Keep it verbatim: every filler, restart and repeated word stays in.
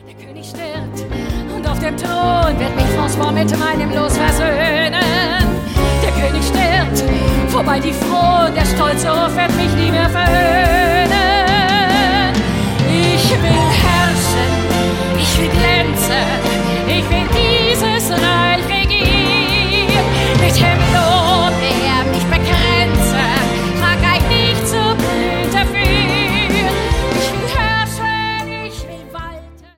Der König stirbt und auf dem Thron wird mich François mit meinem Los versöhnen. Der König stirbt, vorbei die Frohen, der stolze Hof wird mich nie mehr verhöhnen. Ich will